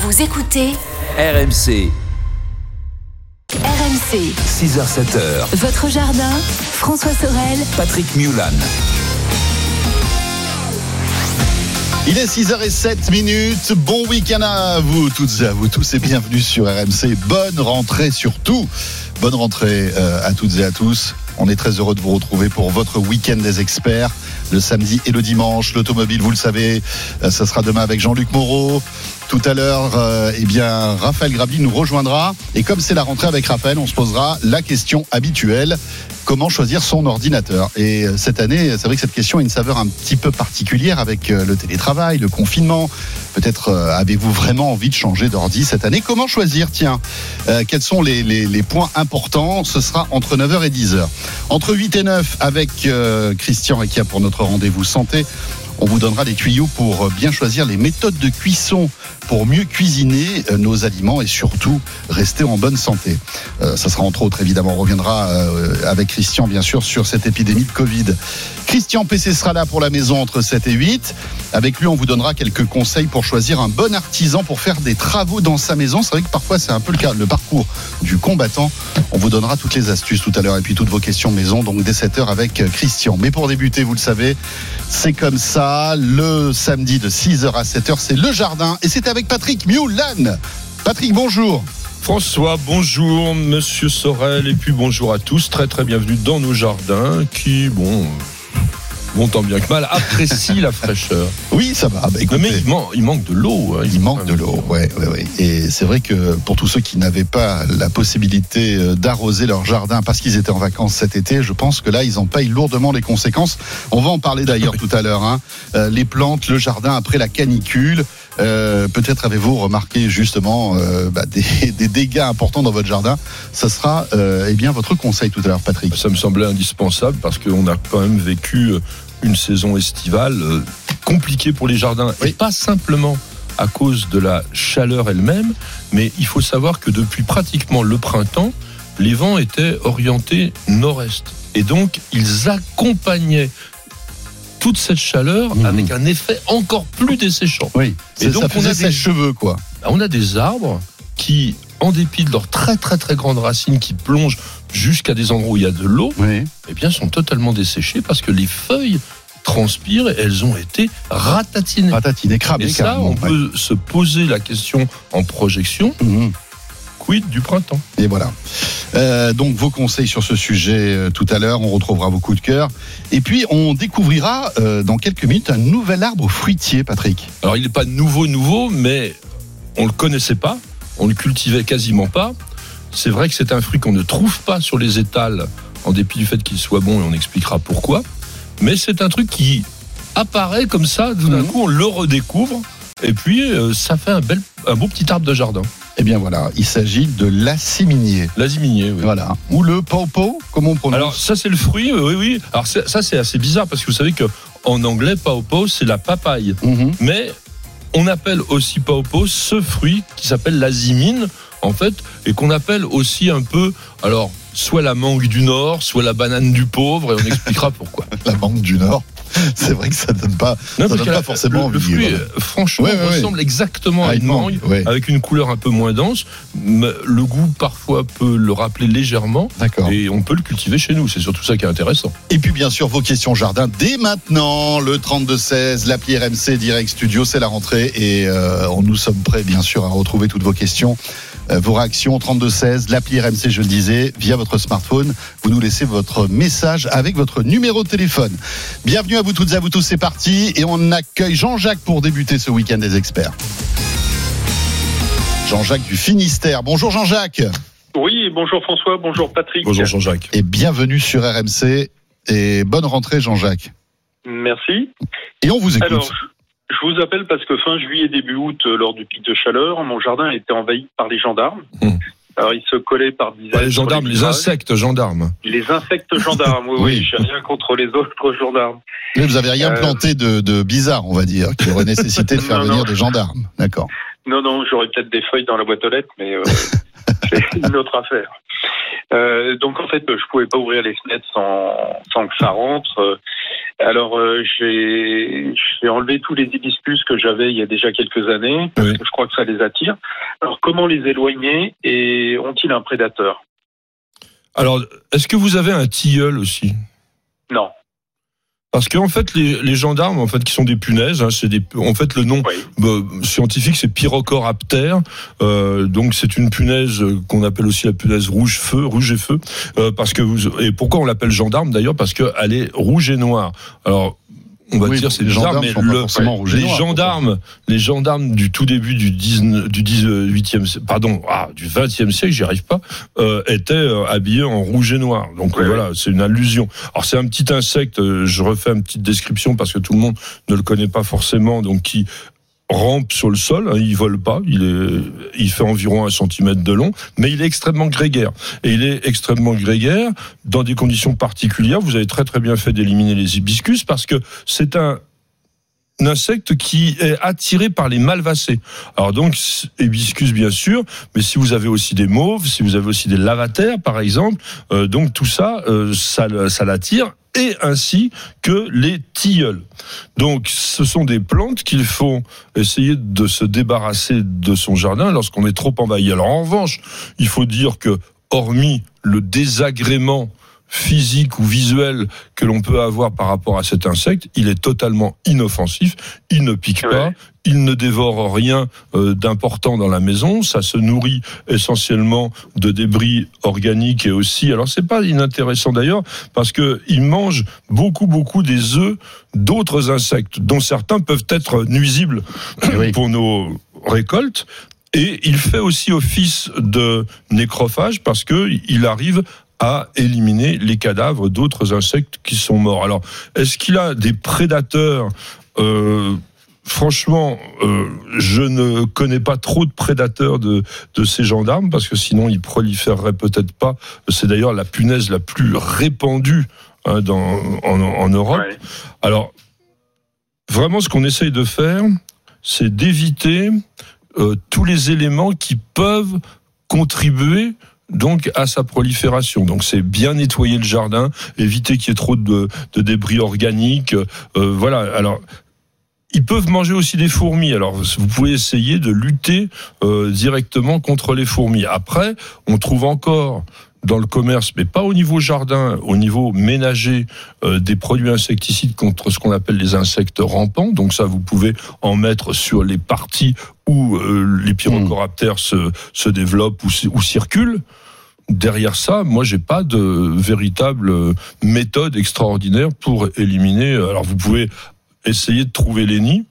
Vous écoutez RMC. RMC, 6h-7h. votre jardin, François Sorel, Patrick Mulan. Il est 6h07. Bon week-end à vous toutes et à vous tous et bienvenue sur RMC. Bonne rentrée surtout. Bonne rentrée à toutes et à tous. On est très heureux de vous retrouver pour votre week-end des experts. Le samedi et le dimanche, l'automobile, vous le savez, ça sera demain avec Jean-Luc Moreau. Tout à l'heure, Raphaël Grabli nous rejoindra. Et comme c'est la rentrée avec Raphaël, on se posera la question habituelle. Comment choisir son ordinateur ? Et cette année, c'est vrai que cette question a une saveur un petit peu particulière avec le télétravail, le confinement. Peut-être avez-vous vraiment envie de changer d'ordi cette année ? Comment choisir ? Tiens, quels sont les points importants ? Ce sera entre 9h et 10h. Entre 8 et 9 avec Christian Requia pour notre rendez-vous santé. On vous donnera des tuyaux pour bien choisir les méthodes de cuisson pour mieux cuisiner nos aliments et surtout rester en bonne santé. Ça sera entre autres, évidemment, on reviendra avec Christian, bien sûr, sur cette épidémie de Covid. Christian PC sera là pour la maison entre 7 et 8. Avec lui, on vous donnera quelques conseils pour choisir un bon artisan pour faire des travaux dans sa maison. C'est vrai que parfois, c'est un peu le cas, le parcours du combattant. On vous donnera toutes les astuces tout à l'heure et puis toutes vos questions maison, donc dès 7h avec Christian. Mais pour débuter, vous le savez, c'est comme ça. Le samedi de 6h à 7h, c'est le jardin. Et c'est avec Patrick Mulan. Patrick, bonjour. François, bonjour, monsieur Sorel, et puis bonjour à tous, très très bienvenue dans nos jardins qui, bon tant bien que mal, apprécient la fraîcheur. Oui, ça va. Écoutez, mais il manque de l'eau. Il manque de l'eau, ouais. Et c'est vrai que pour tous ceux qui n'avaient pas la possibilité d'arroser leur jardin parce qu'ils étaient en vacances cet été, je pense que là, ils en payent lourdement les conséquences. On va en parler d'ailleurs tout à l'heure. Les plantes, le jardin après la canicule. Peut-être avez-vous remarqué justement des dégâts importants dans votre jardin. Ça sera votre conseil tout à l'heure, Patrick. Ça me semblait indispensable parce qu'on a quand même vécu une saison estivale compliquée pour les jardins. Oui. Et pas simplement à cause de la chaleur elle-même, mais il faut savoir que depuis pratiquement le printemps, les vents étaient orientés nord-est. Et donc, ils accompagnaient toute cette chaleur avec un effet encore plus desséchant. Oui, et donc on a des cheveux, quoi. On a des arbres qui, en dépit de leurs très très très grandes racines qui plongent jusqu'à des endroits où il y a de l'eau, eh bien sont totalement desséchés parce que les feuilles transpirent et elles ont été ratatinées, cramées. Et ça, on peut se poser la question en projection. Quid du printemps. Et voilà. Donc vos conseils sur ce sujet tout à l'heure, on retrouvera vos coups de cœur. Et puis on découvrira dans quelques minutes un nouvel arbre fruitier, Patrick. Alors il n'est pas nouveau, mais on ne le connaissait pas, on le cultivait quasiment pas. C'est vrai que c'est un fruit qu'on ne trouve pas sur les étals, en dépit du fait qu'il soit bon, et on expliquera pourquoi. Mais c'est un truc qui apparaît comme ça, tout d'un coup on le redécouvre, et puis ça fait un beau petit arbre de jardin. Eh bien voilà, il s'agit de l'assiminier. L'assiminier, oui. Voilà. Ou le pawpaw, comment on prononce ? Alors ça c'est le fruit, oui. Alors ça c'est assez bizarre parce que vous savez qu'en anglais pawpaw c'est la papaye. Mais on appelle aussi pawpaw ce fruit qui s'appelle l'azimine en fait et qu'on appelle aussi un peu soit la mangue du Nord, soit la banane du pauvre et on expliquera pourquoi. La mangue du Nord. C'est vrai que ça donne pas forcément envie. Le fruit, franchement, ressemble exactement à une mangue, avec une couleur un peu moins dense. Le goût, parfois, peut le rappeler légèrement. D'accord. Et on peut le cultiver chez nous. C'est surtout ça qui est intéressant. Et puis, bien sûr, vos questions jardin dès maintenant. Le 32-16, l'appli RMC Direct Studio, c'est la rentrée. Et nous sommes prêts, bien sûr, à retrouver toutes vos questions. Vos réactions 32-16, l'appli RMC, je le disais, via votre smartphone. Vous nous laissez votre message avec votre numéro de téléphone. Bienvenue à vous toutes et à vous tous, c'est parti. Et on accueille Jean-Jacques pour débuter ce week-end des experts. Jean-Jacques du Finistère. Bonjour Jean-Jacques. Oui, bonjour François, bonjour Patrick. Bonjour Jean-Jacques. Et bienvenue sur RMC. Et bonne rentrée Jean-Jacques. Merci. Et on vous écoute. Alors, je vous appelle parce que fin juillet, début août, lors du pic de chaleur, mon jardin a été envahi par les gendarmes. Alors, ils se collaient par dizaines. Pas les gendarmes, les insectes gendarmes. Les insectes gendarmes, oui. J'ai rien contre les autres gendarmes. Mais vous n'avez rien planté de bizarre, on va dire, qui aurait nécessité de faire venir des gendarmes. D'accord. Non, j'aurais peut-être des feuilles dans la boîte aux lettres, mais c'est une autre affaire. Donc en fait, je pouvais pas ouvrir les fenêtres sans que ça rentre. Alors j'ai enlevé tous les hibiscus que j'avais il y a déjà quelques années, parce que je crois que ça les attire. Alors comment les éloigner et ont-ils un prédateur? Alors, est-ce que vous avez un tilleul aussi? Non. Parce qu'en fait, les gendarmes, en fait, qui sont des punaises, en fait, le nom scientifique, c'est Pyrrhocorapter. Donc, c'est une punaise qu'on appelle aussi la punaise rouge et feu. Parce que et pourquoi on l'appelle gendarme d'ailleurs? Parce qu'elle est rouge et noire. Alors, on va dire c'est bizarre, mais les gendarmes du tout début du 20e siècle, j'y arrive pas, étaient habillés en rouge et noir. Donc voilà, c'est une allusion. Alors c'est un petit insecte, je refais une petite description parce que tout le monde ne le connaît pas forcément, donc qui rampe sur le sol, il vole pas, il fait environ 1 centimètre de long, mais il est extrêmement grégaire. Et il est extrêmement grégaire dans des conditions particulières. Vous avez très très bien fait d'éliminer les hibiscus parce que c'est un insecte qui est attiré par les malvacés. Alors donc, hibiscus bien sûr, mais si vous avez aussi des mauves, si vous avez aussi des lavataires par exemple, donc tout ça, ça l'attire. Et ainsi que les tilleuls. Donc, ce sont des plantes qu'il faut essayer de se débarrasser de son jardin lorsqu'on est trop envahi. Alors, en revanche, il faut dire que, hormis le désagrément physique ou visuel que l'on peut avoir par rapport à cet insecte, il est totalement inoffensif, il ne pique pas, il ne dévore rien d'important dans la maison, ça se nourrit essentiellement de débris organiques et aussi, alors c'est pas inintéressant d'ailleurs, parce que il mange beaucoup des œufs d'autres insectes, dont certains peuvent être nuisibles pour nos récoltes. Et il fait aussi office de nécrophage parce que il arrive à éliminer les cadavres d'autres insectes qui sont morts. Alors, est-ce qu'il a des prédateurs? Franchement, je ne connais pas trop de prédateurs de ces gendarmes, parce que sinon ils proliféreraient peut-être pas. C'est d'ailleurs la punaise la plus répandue en Europe. Ouais. Alors, vraiment, ce qu'on essaye de faire, c'est d'éviter tous les éléments qui peuvent contribuer donc à sa prolifération. Donc c'est bien nettoyer le jardin, éviter qu'il y ait trop de débris organiques. Voilà. Alors ils peuvent manger aussi des fourmis. Alors vous pouvez essayer de lutter directement contre les fourmis. Après, on trouve encore dans le commerce, mais pas au niveau jardin, au niveau ménager, des produits insecticides contre ce qu'on appelle les insectes rampants. Donc ça, vous pouvez en mettre sur les parties où les pyrrhocoraptères se développent ou circulent. Derrière ça, moi, j'ai pas de véritable méthode extraordinaire pour éliminer. Alors, vous pouvez essayer de trouver les nids.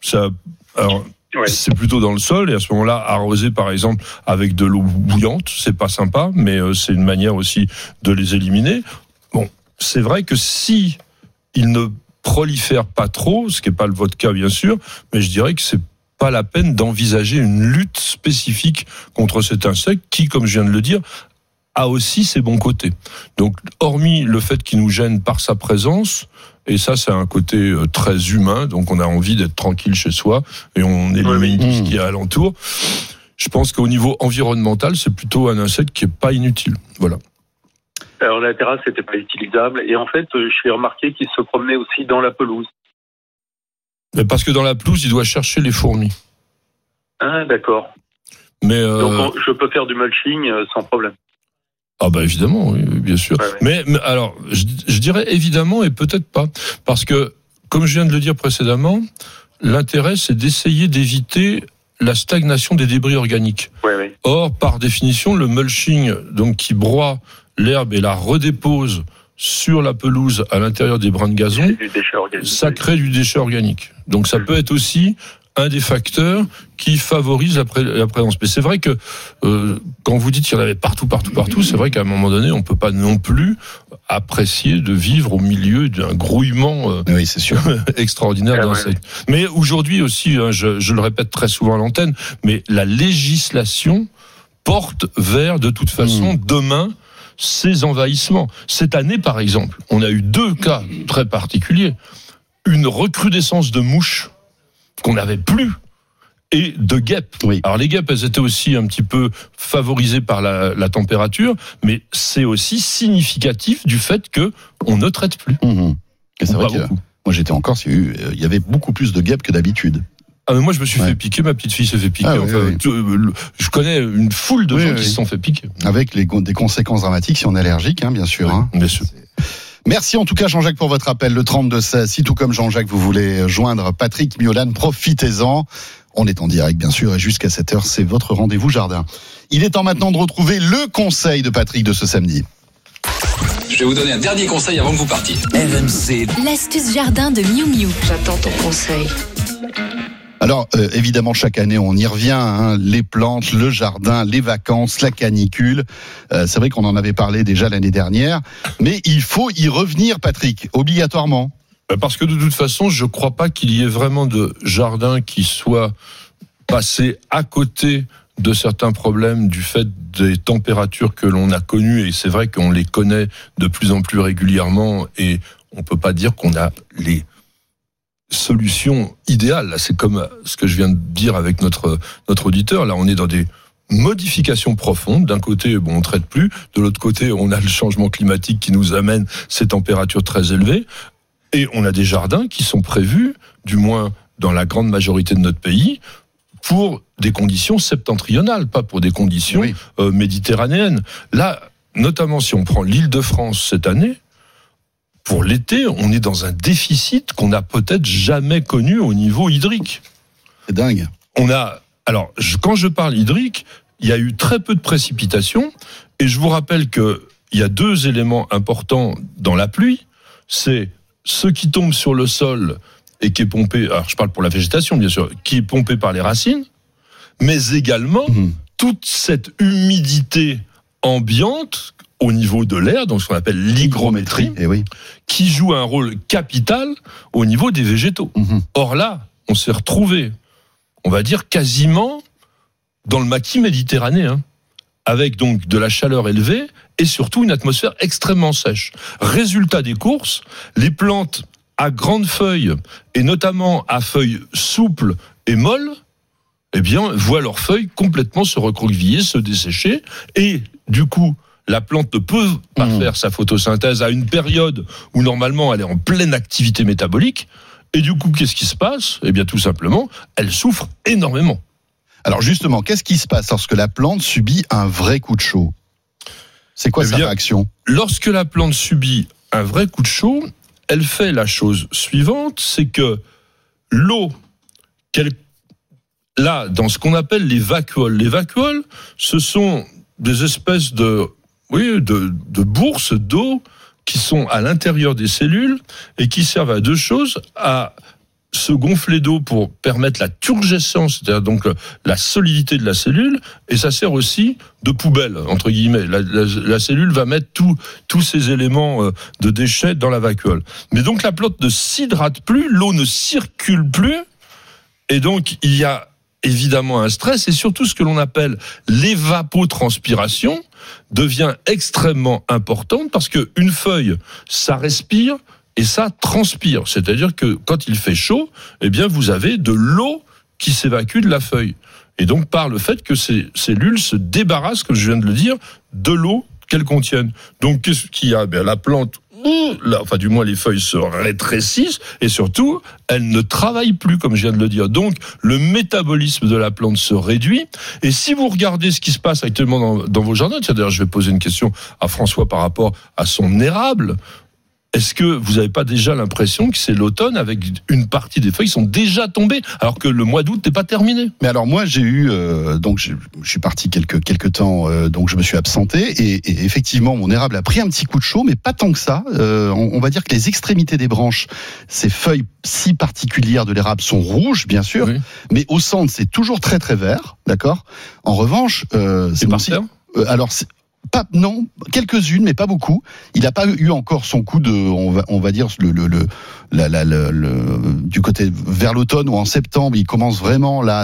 C'est plutôt dans le sol, et à ce moment-là, arroser par exemple avec de l'eau bouillante, c'est pas sympa, mais c'est une manière aussi de les éliminer. Bon, c'est vrai que si ils ne prolifèrent pas trop, ce qui n'est pas votre cas bien sûr, mais je dirais que c'est pas la peine d'envisager une lutte spécifique contre cet insecte qui, comme je viens de le dire, a aussi ses bons côtés. Donc, hormis le fait qu'il nous gêne par sa présence, et ça, c'est un côté très humain, donc on a envie d'être tranquille chez soi, et on élimine tout ce qui est alentour. Je pense qu'au niveau environnemental, c'est plutôt un insecte qui n'est pas inutile. Voilà. Alors, la terrasse n'était pas utilisable, et en fait, j'ai remarqué qu'il se promenait aussi dans la pelouse. Mais parce que dans la pelouse, il doit chercher les fourmis. Ah, d'accord. Mais donc, je peux faire du mulching sans problème. Ah bah évidemment, oui, bien sûr. Ouais. Mais alors, je dirais évidemment et peut-être pas. Parce que, comme je viens de le dire précédemment, l'intérêt, c'est d'essayer d'éviter la stagnation des débris organiques. Ouais. Or, par définition, le mulching, donc qui broie l'herbe et la redépose sur la pelouse à l'intérieur des brins de gazon, ça crée du déchet organique. Donc ça peut être aussi un des facteurs qui favorise la présence. Mais c'est vrai que quand vous dites qu'il y en avait partout, c'est vrai qu'à un moment donné, on ne peut pas non plus apprécier de vivre au milieu d'un grouillement c'est sûr. extraordinaire d'insectes. Mais aujourd'hui aussi, je le répète très souvent à l'antenne, mais la législation porte vers, de toute façon, demain, ces envahissements. Cette année, par exemple, on a eu 2 cas très particuliers. Une recrudescence de mouches qu'on n'avait plus, et de guêpes. Oui. Alors les guêpes, elles étaient aussi un petit peu favorisées par la température, mais c'est aussi significatif du fait que on ne traite plus. Et c'est vrai que beaucoup. moi j'étais en Corse, il y avait beaucoup plus de guêpes que d'habitude. Ah mais moi je me suis fait piquer, ma petite fille s'est fait piquer. Oui. Je connais une foule de gens qui se sont fait piquer. Avec des conséquences dramatiques si on est allergique, bien sûr. Bien sûr. Merci en tout cas Jean-Jacques pour votre appel, le 32-16. Si tout comme Jean-Jacques vous voulez joindre Patrick Miolan, profitez-en. On est en direct bien sûr et jusqu'à 7h c'est votre rendez-vous jardin. Il est temps maintenant de retrouver le conseil de Patrick de ce samedi. Je vais vous donner un dernier conseil avant que vous partiez. RMC, L'astuce jardin de Miu Miu. J'attends ton conseil. Alors évidemment chaque année on y revient, les plantes, le jardin, les vacances, la canicule. C'est vrai qu'on en avait parlé déjà l'année dernière, mais il faut y revenir Patrick, obligatoirement. Parce que de toute façon, je ne crois pas qu'il y ait vraiment de jardin qui soit passé à côté de certains problèmes du fait des températures que l'on a connues. Et c'est vrai qu'on les connaît de plus en plus régulièrement et on ne peut pas dire qu'on a les solutions idéales. Là, c'est comme ce que je viens de dire avec notre auditeur. Là, on est dans des modifications profondes. D'un côté, on ne traite plus. De l'autre côté, on a le changement climatique qui nous amène ces températures très élevées. Et on a des jardins qui sont prévus, du moins dans la grande majorité de notre pays, pour des conditions septentrionales, pas pour des conditions méditerranéennes. Là, notamment si on prend l'Île-de-France cette année, pour l'été, on est dans un déficit qu'on n'a peut-être jamais connu au niveau hydrique. C'est dingue. Quand je parle hydrique, il y a eu très peu de précipitations, et je vous rappelle qu'il y a deux éléments importants dans la pluie, c'est ce qui tombe sur le sol et qui est pompé, alors je parle pour la végétation bien sûr, qui est pompé par les racines, mais également toute cette humidité ambiante au niveau de l'air, donc ce qu'on appelle l'hygrométrie, qui joue un rôle capital au niveau des végétaux. Or là, on s'est retrouvé, on va dire quasiment dans le maquis méditerranéen, avec donc de la chaleur élevée et surtout une atmosphère extrêmement sèche. Résultat des courses, les plantes à grandes feuilles, et notamment à feuilles souples et molles, voient leurs feuilles complètement se recroqueviller, se dessécher, et du coup, la plante ne peut pas faire sa photosynthèse à une période où normalement elle est en pleine activité métabolique, et du coup, qu'est-ce qui se passe ? Tout simplement, elle souffre énormément. Alors justement, qu'est-ce qui se passe lorsque la plante subit un vrai coup de chaud ? C'est quoi sa réaction ? Lorsque la plante subit un vrai coup de chaud, elle fait la chose suivante, c'est que l'eau, là, dans ce qu'on appelle les vacuoles, ce sont des espèces de bourses d'eau qui sont à l'intérieur des cellules et qui servent à deux choses, à se gonfler d'eau pour permettre la turgescence, c'est-à-dire donc la solidité de la cellule, et ça sert aussi de poubelle, entre guillemets. La cellule va mettre tous ces éléments de déchets dans la vacuole. Mais donc la plante ne s'hydrate plus, l'eau ne circule plus, et donc il y a évidemment un stress, et surtout ce que l'on appelle l'évapotranspiration devient extrêmement importante, parce qu'une feuille, ça respire, et ça transpire, c'est-à-dire que quand il fait chaud, vous avez de l'eau qui s'évacue de la feuille. Et donc par le fait que ces cellules se débarrassent, comme je viens de le dire, de l'eau qu'elles contiennent. Donc qu'est-ce qu'il y a ? La plante, du moins les feuilles se rétrécissent, et surtout, elles ne travaillent plus, comme je viens de le dire. Donc le métabolisme de la plante se réduit. Et si vous regardez ce qui se passe actuellement dans vos jardins, d'ailleurs je vais poser une question à François par rapport à son érable. Est-ce que vous n'avez pas déjà l'impression que c'est l'automne avec une partie des feuilles qui sont déjà tombées alors que le mois d'août n'est pas terminé ? Mais alors moi j'ai eu je suis parti quelques temps, donc je me suis absenté et effectivement mon érable a pris un petit coup de chaud, mais pas tant que ça. On va dire que les extrémités des branches, ces feuilles si particulières de l'érable sont rouges bien sûr, mais au centre c'est toujours très très vert, d'accord ? En revanche, c'est par terre ? Alors Non, quelques-unes, mais pas beaucoup. Il n'a pas eu encore son coup de, on va dire du côté vers l'automne ou en septembre, il commence vraiment là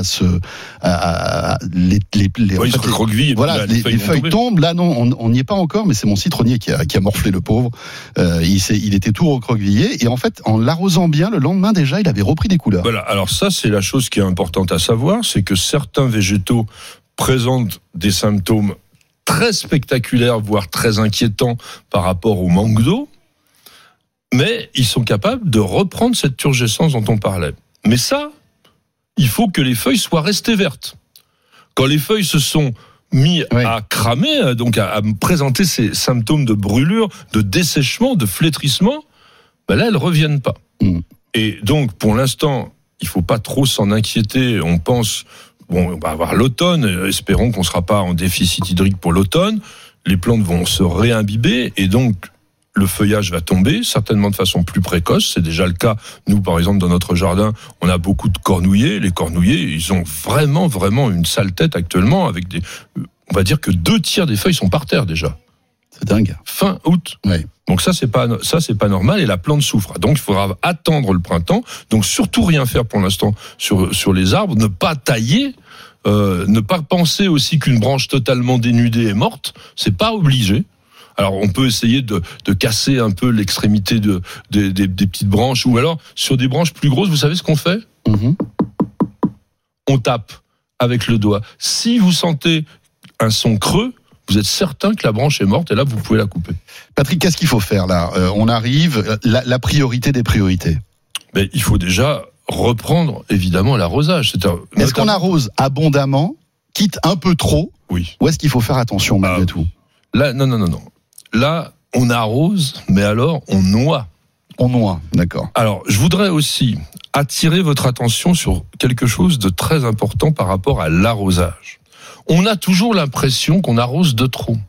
les feuilles tombent. Là, non, on n'y est pas encore, mais c'est mon citronnier qui a morflé le pauvre. Il était tout recroquevillé et en fait, en l'arrosant bien, le lendemain déjà, il avait repris des couleurs. Voilà. Alors ça, c'est la chose qui est importante à savoir, c'est que certains végétaux présentent des symptômes très spectaculaires, voire très inquiétants par rapport au manque d'eau, mais ils sont capables de reprendre cette turgescence dont on parlait. Mais ça, il faut que les feuilles soient restées vertes. Quand les feuilles se sont mis à cramer, donc à présenter ces symptômes de brûlure, de dessèchement, de flétrissement, là, elles ne reviennent pas. Et donc, pour l'instant, il ne faut pas trop s'en inquiéter. On pense... on va avoir l'automne, espérons qu'on ne sera pas en déficit hydrique pour l'automne, les plantes vont se réimbiber et donc le feuillage va tomber, certainement de façon plus précoce, c'est déjà le cas, nous par exemple dans notre jardin, on a beaucoup de cornouillers, les cornouillers ils ont vraiment une sale tête actuellement, avec on va dire que 2/3 des feuilles sont par terre déjà. C'est dingue. Fin août. Oui. Donc ça c'est pas normal et la plante souffre. Donc il faudra attendre le printemps. Donc surtout rien faire pour l'instant sur les arbres, ne pas tailler, ne pas penser aussi qu'une branche totalement dénudée est morte. C'est pas obligé. Alors on peut essayer de casser un peu l'extrémité des petites branches ou alors sur des branches plus grosses. Vous savez ce qu'on fait ? On tape avec le doigt. Si vous sentez un son creux, vous êtes certain que la branche est morte et là, vous pouvez la couper. Patrick, qu'est-ce qu'il faut faire là ? On arrive, la priorité des priorités. Mais il faut déjà reprendre, évidemment, l'arrosage. Est-ce qu'on arrose abondamment, quitte un peu trop ? Oui. Ou est-ce qu'il faut faire attention malgré tout ? Là, non. Là, on arrose, mais alors, on noie. On noie, d'accord. Alors, je voudrais aussi attirer votre attention sur quelque chose de très important par rapport à l'arrosage. On a toujours l'impression qu'on arrose de trop.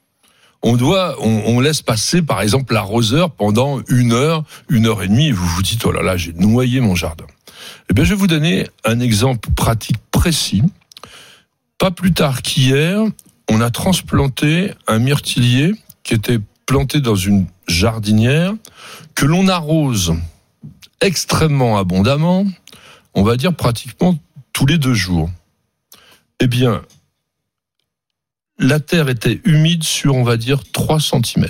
On laisse passer, par exemple, l'arroseur pendant 1 heure, 1h30, et vous vous dites, oh là là, j'ai noyé mon jardin. Eh bien, je vais vous donner un exemple pratique précis. Pas plus tard qu'hier, on a transplanté un myrtillier qui était planté dans une jardinière, que l'on arrose extrêmement abondamment, on va dire pratiquement tous les 2 jours. Eh bien, la terre était humide sur, on va dire, 3 cm.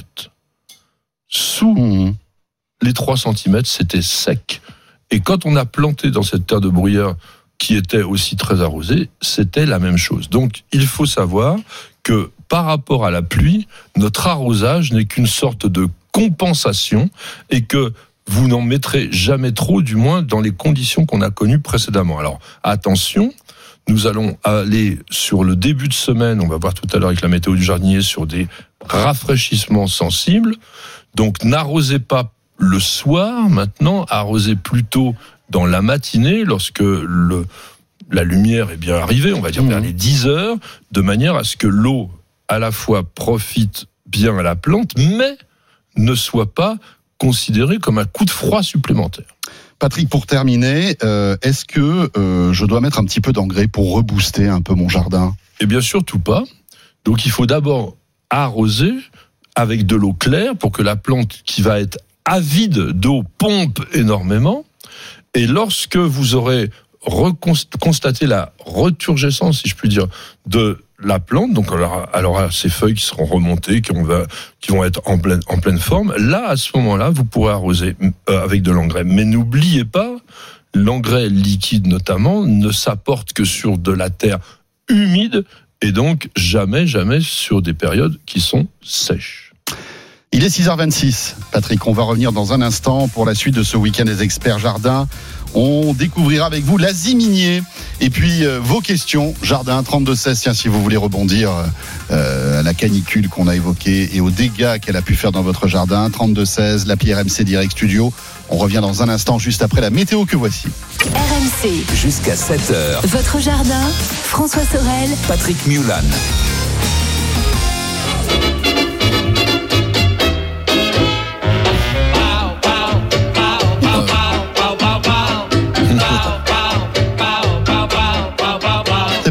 Sous les 3 cm, c'était sec. Et quand on a planté dans cette terre de bruyère qui était aussi très arrosée, c'était la même chose. Donc, il faut savoir que par rapport à la pluie, notre arrosage n'est qu'une sorte de compensation et que vous n'en mettrez jamais trop, du moins dans les conditions qu'on a connues précédemment. Alors, attention, nous allons aller sur le début de semaine, on va voir tout à l'heure avec la météo du jardinier, sur des rafraîchissements sensibles. Donc n'arrosez pas le soir maintenant, arrosez plutôt dans la matinée lorsque la lumière est bien arrivée, on va dire vers les 10 heures, de manière à ce que l'eau à la fois profite bien à la plante, mais ne soit pas considérée comme un coup de froid supplémentaire. Patrick, pour terminer, est-ce que je dois mettre un petit peu d'engrais pour rebooster un peu mon jardin ? Eh bien, surtout pas. Donc, il faut d'abord arroser avec de l'eau claire pour que la plante qui va être avide d'eau pompe énormément. Et lorsque vous aurez constaté la returgescence, si je puis dire, de la plante, donc elle aura ses feuilles qui seront remontées, qui vont être en pleine forme. Là, à ce moment-là, vous pourrez arroser avec de l'engrais. Mais n'oubliez pas, l'engrais liquide notamment ne s'apporte que sur de la terre humide et donc jamais sur des périodes qui sont sèches. Il est 6h26, Patrick, on va revenir dans un instant pour la suite de ce week-end des experts jardin. On découvrira avec vous l'Asie minier et puis vos questions, jardin 32-16, tiens, si vous voulez rebondir à la canicule qu'on a évoquée et aux dégâts qu'elle a pu faire dans votre jardin, 32-16, l'appli RMC Direct Studio. On revient dans un instant juste après la météo que voici. RMC, Jusqu'à 7h, votre jardin, François Sorel, Patrick Mulan.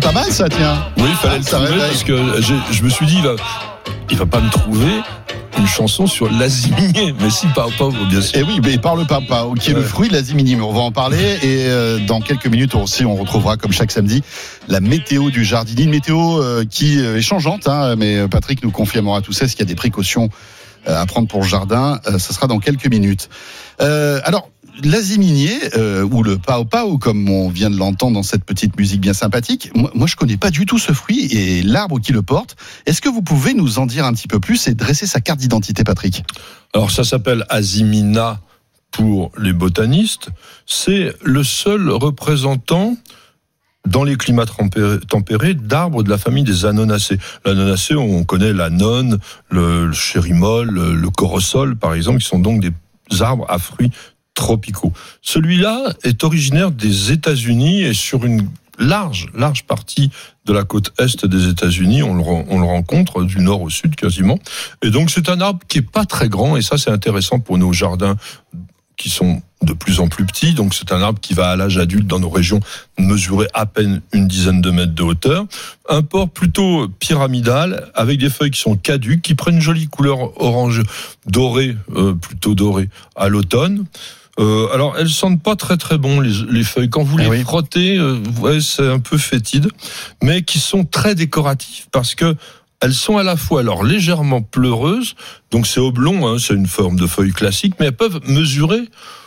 pas mal ça, tiens. Oui, il fallait le ça trouver réveille. parce que je me suis dit, il va pas me trouver une chanson sur l'aziminier, mais si, Pao Pao, bien sûr. Et oui, mais par le pao qui est le fruit de l'aziminier. On va en parler et dans quelques minutes aussi, on retrouvera comme chaque samedi la météo du jardinier, une météo qui est changeante, hein, mais Patrick nous confirmera tout ça. Est-ce qu'il y a des précautions à prendre pour le jardin? Ça sera dans quelques minutes. Alors, l'aziminier ou le pao pao, comme on vient de l'entendre dans cette petite musique bien sympathique, moi je connais pas du tout ce fruit et l'arbre qui le porte. Est-ce que vous pouvez nous en dire un petit peu plus et dresser sa carte d'identité, Patrick? Alors ça s'appelle Azimina pour les botanistes. C'est le seul représentant dans les climats tempérés d'arbres de la famille des Anonacées. L'Anonacée, on connaît la nonne, le chérimol, le corosol par exemple, qui sont donc des arbres à fruits tropicaux. Celui-là est originaire des États-Unis et sur une large partie de la côte est des États-Unis, on le rencontre du nord au sud quasiment. Et donc c'est un arbre qui est pas très grand et ça c'est intéressant pour nos jardins qui sont de plus en plus petits. Donc c'est un arbre qui va à l'âge adulte dans nos régions mesurer à peine une dizaine de mètres de hauteur. Un port plutôt pyramidal avec des feuilles qui sont caduques, qui prennent une jolie couleur orange dorée, plutôt dorée à l'automne. Alors elles sentent pas très très bon les feuilles. Quand vous les frottez, c'est un peu fétide, mais qui sont très décoratives parce que elles sont à la fois alors légèrement pleureuses, donc c'est oblong, hein, c'est une forme de feuille classique, mais elles peuvent mesurer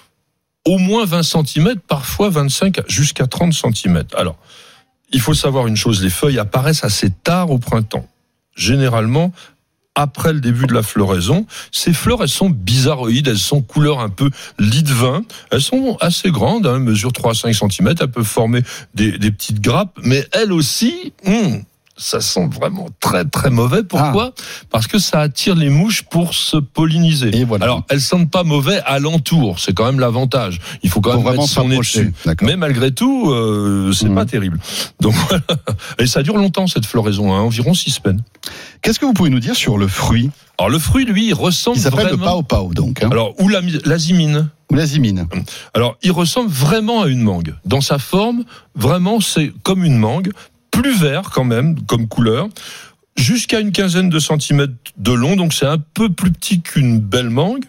au moins 20 cm, parfois 25 jusqu'à 30 cm. Alors, il faut savoir une chose, les feuilles apparaissent assez tard au printemps. Généralement, après le début de la floraison, ces fleurs, elles sont bizarroïdes, elles sont couleur un peu lit de vin, elles sont assez grandes, hein, mesurent 3 à 5 cm, elles peuvent former des petites grappes, mais elles aussi, ça sent vraiment très très mauvais. Pourquoi ? Parce que ça attire les mouches pour se polliniser. Et voilà. Alors, elles sentent pas mauvais alentour, c'est quand même l'avantage. Il faut quand même mettre son nez dessus. D'accord. Mais malgré tout, c'est pas terrible. Donc voilà. Et ça dure longtemps cette floraison, hein, environ 6 semaines. Qu'est-ce que vous pouvez nous dire sur le fruit ? Alors le fruit, lui, il ressemble vraiment... Il s'appelle le pao pao, donc. Hein. Alors, ou l'azimine. Ou l'azimine. Alors, il ressemble vraiment à une mangue. Dans sa forme, vraiment, c'est comme une mangue, plus vert quand même, comme couleur, jusqu'à une quinzaine de centimètres de long, donc c'est un peu plus petit qu'une belle mangue.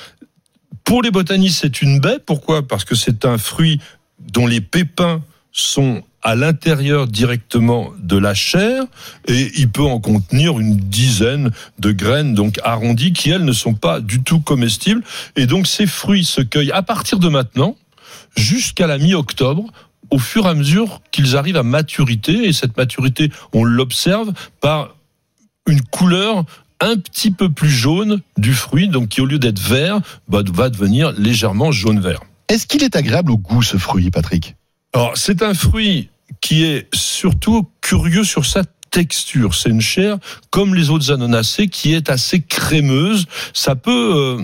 Pour les botanistes, c'est une baie. Pourquoi ? Parce que c'est un fruit dont les pépins sont à l'intérieur directement de la chair et il peut en contenir une dizaine de graines donc arrondies qui, elles, ne sont pas du tout comestibles. Et donc, ces fruits se cueillent à partir de maintenant jusqu'à la mi-octobre, au fur et à mesure qu'ils arrivent à maturité. Et cette maturité, on l'observe par une couleur un petit peu plus jaune du fruit, donc qui, au lieu d'être vert, va devenir légèrement jaune-vert. Est-ce qu'il est agréable au goût, ce fruit, Patrick ? Alors, c'est un fruit qui est surtout curieux sur sa texture. C'est une chair, comme les autres anonacées, qui est assez crémeuse. Ça peut...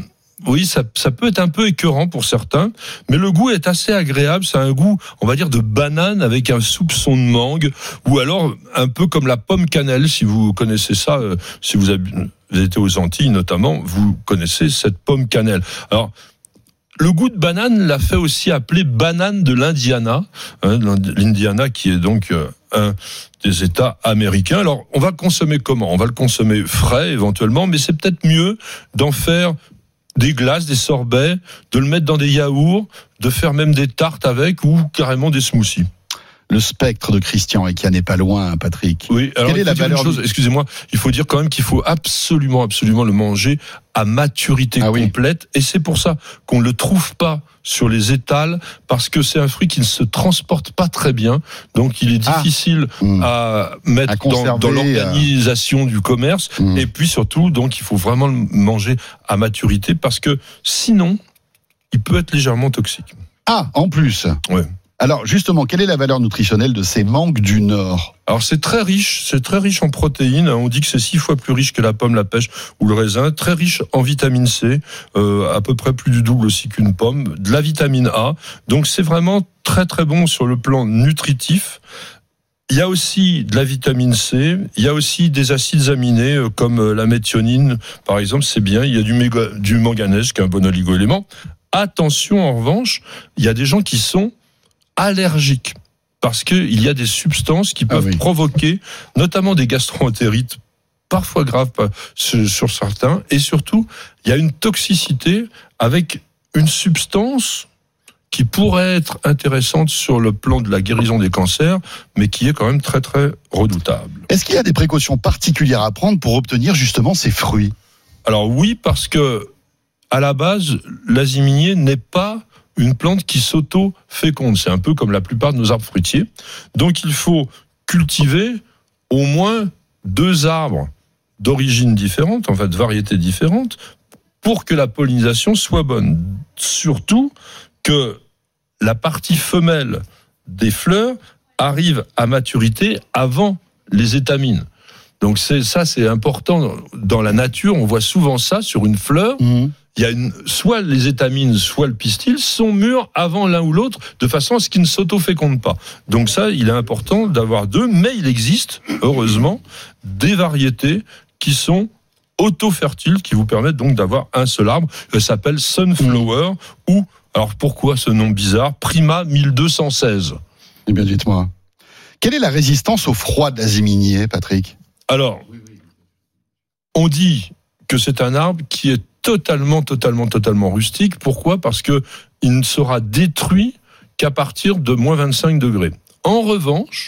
ça peut être un peu écœurant pour certains, mais le goût est assez agréable. C'est un goût, on va dire, de banane avec un soupçon de mangue, ou alors un peu comme la pomme cannelle, si vous connaissez ça, si vous avez été aux Antilles notamment, vous connaissez cette pomme cannelle. Alors, le goût de banane l'a fait aussi appeler banane de l'Indiana, l'Indiana qui est donc un des États américains. Alors, on va le consommer comment ? On va le consommer frais éventuellement, mais c'est peut-être mieux d'en faire des glaces, des sorbets, de le mettre dans des yaourts, de faire même des tartes avec ou carrément des smoothies. Le spectre de Christian et qui n'est pas loin, Patrick. Oui, alors quelle est la valeur excusez-moi, il faut dire quand même qu'il faut absolument le manger à maturité complète. Et c'est pour ça qu'on ne le trouve pas sur les étals, parce que c'est un fruit qui ne se transporte pas très bien. Donc il est difficile à mettre dans l'organisation du commerce. Et puis surtout, donc il faut vraiment le manger à maturité, parce que sinon, il peut être légèrement toxique. Ah, en plus. Ouais. Alors justement, quelle est la valeur nutritionnelle de ces mangues du Nord ? Alors c'est très riche en protéines. On dit que c'est 6 fois plus riche que la pomme, la pêche ou le raisin. Très riche en vitamine C, à peu près plus du double aussi qu'une pomme. De la vitamine A. Donc c'est vraiment très très bon sur le plan nutritif. Il y a aussi de la vitamine C, il y a aussi des acides aminés comme la méthionine par exemple, c'est bien. Il y a du manganèse qui est un bon oligo-élément. Attention en revanche, il y a des gens qui sont allergiques parce qu'il y a des substances qui peuvent provoquer notamment des gastro-entérites parfois graves sur certains, et surtout, il y a une toxicité avec une substance qui pourrait être intéressante sur le plan de la guérison des cancers, mais qui est quand même très très redoutable. Est-ce qu'il y a des précautions particulières à prendre pour obtenir justement ces fruits ? Alors oui, parce que à la base, l'aziminier n'est pas une plante qui s'auto-féconde. C'est un peu comme la plupart de nos arbres fruitiers. Donc il faut cultiver au moins 2 arbres d'origine différente, en fait de variétés différentes, pour que la pollinisation soit bonne. Surtout que la partie femelle des fleurs arrive à maturité avant les étamines. Donc c'est important dans la nature. On voit souvent ça sur une fleur. Il y a soit les étamines, soit le pistil sont mûrs avant l'un ou l'autre, de façon à ce qu'ils ne s'auto-fécondent pas. Donc ça, il est important d'avoir 2, mais il existe, heureusement, des variétés qui sont auto-fertiles, qui vous permettent donc d'avoir un seul arbre. Elle s'appelle Sunflower, ou, alors pourquoi ce nom bizarre, Prima 1216. Eh bien, dites-moi. Quelle est la résistance au froid de l'aziminier, Patrick ? Alors, on dit que c'est un arbre qui est totalement rustique. Pourquoi ? Parce que il ne sera détruit qu'à partir de moins 25 degrés. En revanche,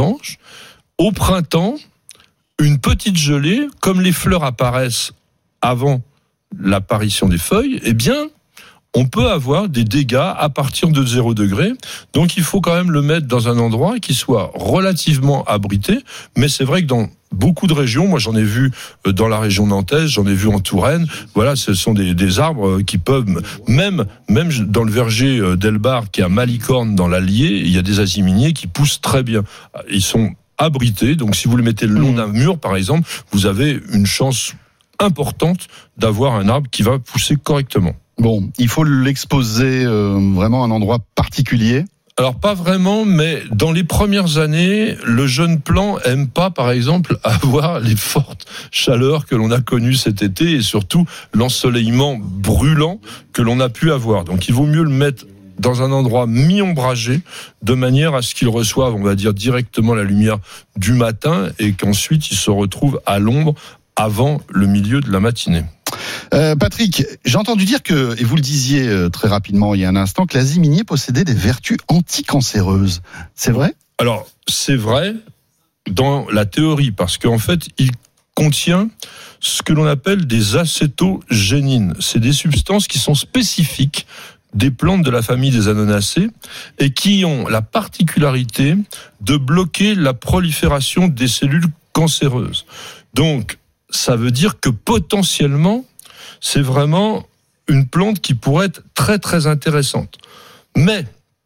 au printemps, une petite gelée, comme les fleurs apparaissent avant l'apparition des feuilles, eh bien, on peut avoir des dégâts à partir de 0 degré. Donc, il faut quand même le mettre dans un endroit qui soit relativement abrité. Mais c'est vrai que dans beaucoup de régions, moi j'en ai vu dans la région nantaise, j'en ai vu en Touraine, voilà, ce sont des arbres qui peuvent, même dans le verger d'Elbar, qui est à Malicorne dans l'Allier, il y a des aziminiers qui poussent très bien. Ils sont abrités, donc si vous les mettez le long d'un mur, par exemple, vous avez une chance importante d'avoir un arbre qui va pousser correctement. Bon, il faut l'exposer vraiment à un endroit particulier. Alors pas vraiment, mais dans les premières années, le jeune plant aime pas, par exemple, avoir les fortes chaleurs que l'on a connues cet été et surtout l'ensoleillement brûlant que l'on a pu avoir. Donc il vaut mieux le mettre dans un endroit mi-ombragé, de manière à ce qu'il reçoive, on va dire, directement la lumière du matin et qu'ensuite il se retrouve à l'ombre avant le milieu de la matinée. Patrick, j'ai entendu dire que, et vous le disiez très rapidement il y a un instant, que l'aziminier possédait des vertus anticancéreuses. C'est vrai ? Alors, c'est vrai dans la théorie, parce qu'en fait, il contient ce que l'on appelle des acétogénines. C'est des substances qui sont spécifiques des plantes de la famille des Anonacées et qui ont la particularité de bloquer la prolifération des cellules cancéreuses. Donc, ça veut dire que potentiellement, c'est vraiment une plante qui pourrait être très très intéressante. Mais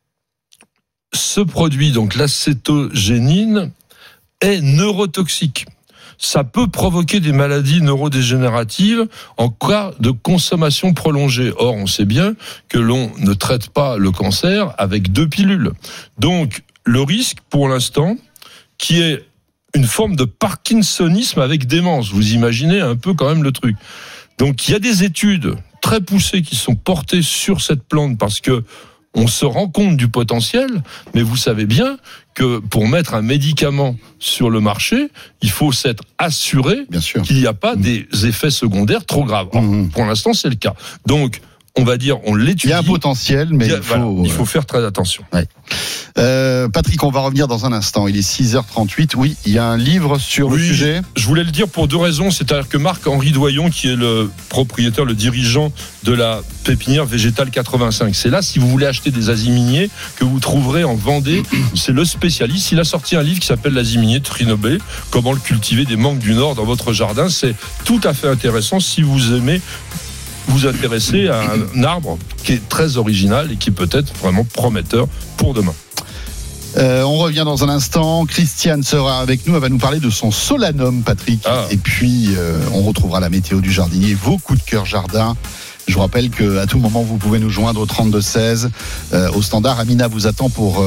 ce produit, donc l'acétogénine, est neurotoxique. Ça peut provoquer des maladies neurodégénératives en cas de consommation prolongée. Or, on sait bien que l'on ne traite pas le cancer avec 2 pilules. Donc, le risque, pour l'instant, qui est une forme de parkinsonisme avec démence. Vous imaginez un peu quand même le truc. Donc, il y a des études très poussées qui sont portées sur cette plante parce que on se rend compte du potentiel, mais vous savez bien que pour mettre un médicament sur le marché, il faut s'être assuré qu'il n'y a pas des effets secondaires trop graves. Or, pour l'instant, c'est le cas. Donc, on va dire, on l'étudie. Il y a un potentiel, mais il faut faire très attention. Ouais. Patrick, on va revenir dans un instant. Il est 6h38. Oui, il y a un livre sur le sujet. Je voulais le dire pour 2 raisons. C'est-à-dire que Marc-Henri Doyon, qui est le propriétaire, le dirigeant de la pépinière végétale 85, c'est là, si vous voulez acheter des aziminiers, que vous trouverez en Vendée. C'est le spécialiste. Il a sorti un livre qui s'appelle l'aziminier trinobé. Comment le cultiver des mangues du Nord dans votre jardin. C'est tout à fait intéressant si vous aimez vous intéresser à un arbre qui est très original et qui peut être vraiment prometteur pour demain. On revient dans un instant. Christiane sera avec nous. Elle va nous parler de son solanum, Patrick. Et puis, on retrouvera la météo du jardinier, vos coups de cœur jardin. Je vous rappelle qu'à tout moment, vous pouvez nous joindre au 32-16. Au standard, Amina vous attend pour